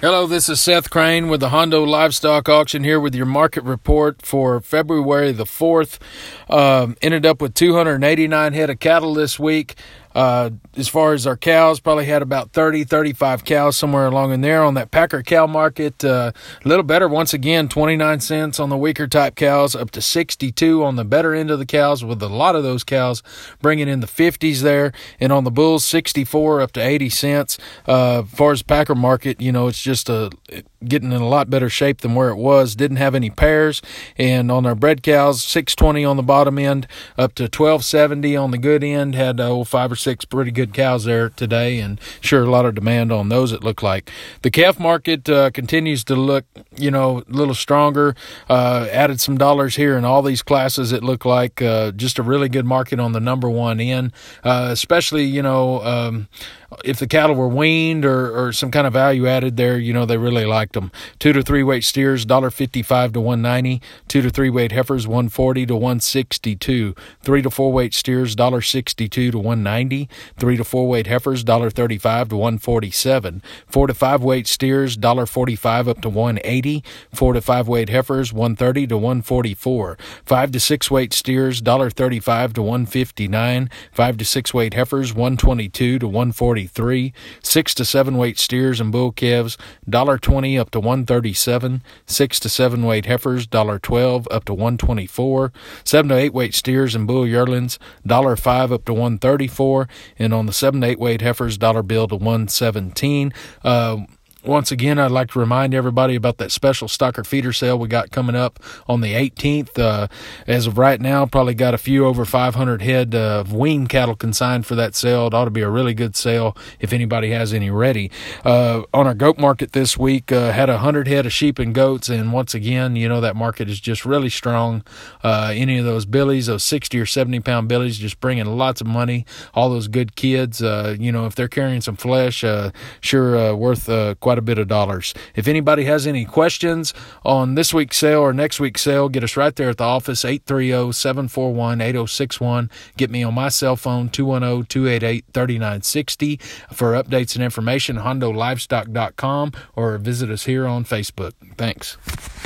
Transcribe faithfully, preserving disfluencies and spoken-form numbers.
Hello, this is Seth Crane with the Hondo Livestock Auction here with your market report for February the fourth. Um, ended up with two hundred eighty-nine head of cattle this week. Uh, as far as our cows, probably had about thirty, thirty-five cows somewhere along in there. On that Packer cow market, uh, a little better once again, twenty-nine cents on the weaker type cows, up to sixty-two on the better end of the cows, with a lot of those cows bringing in the fifties there. And on the bulls, sixty-four up to eighty cents. Uh, as far as Packer market, you know, it's just a, getting in a lot better shape than where it was. Didn't have any pairs. And on our bred cows, six twenty on the bottom end, up to twelve seventy on the good end. Had uh, five or six pretty good cows there today, and sure, a lot of demand on those, it looked like. The calf market uh, continues to look, you know, a little stronger. Uh, added some dollars here in all these classes, it looked like. Uh, just a really good market on the number one end, uh, especially, you know, um, if the cattle were weaned or, or some kind of value added there, you know, they really liked them. Two to three weight steers, one fifty-five to one ninety. Two to three weight heifers, one forty to one sixty-two. Three to four weight steers, one sixty-two to one ninety. Three to four weight heifers, one thirty-five to one forty-seven. Four to five weight steers, one forty-five up to one eighty. Four to five weight heifers, one thirty to one forty-four. Five to six weight steers, one thirty-five to one fifty-nine. Five to six weight heifers, one twenty-two to one forty-three. Six to seven weight steers and bull calves, one twenty up to one thirty-seven. Six to seven weight heifers, one twelve up to one twenty-four. Seven to eight weight steers and bull yearlings, one five up to one thirty-four. And on the seven to eight weight heifers, dollar bill to one seventeen. Uh, Once again, I'd like to remind everybody about that special stocker feeder sale we got coming up on the eighteenth. Uh, as of right now, probably got a few over five hundred head of wean cattle consigned for that sale. It ought to be a really good sale if anybody has any ready. Uh, on our goat market this week, uh, had one hundred head of sheep and goats, and once again, you know, that market is just really strong. Uh, any of those billies, those sixty or seventy pound billies, just bringing lots of money. All those good kids, uh, you know, if they're carrying some flesh, uh, sure uh, worth uh, quite a bit of dollars. If anybody has any questions on this week's sale or next week's sale, get us right there at the office, eight three zero, seven four one, eight zero six one. Get me on my cell phone, two one zero, two eight eight, three nine six zero. For updates and information, hondo livestock dot com, or visit us here on Facebook. Thanks.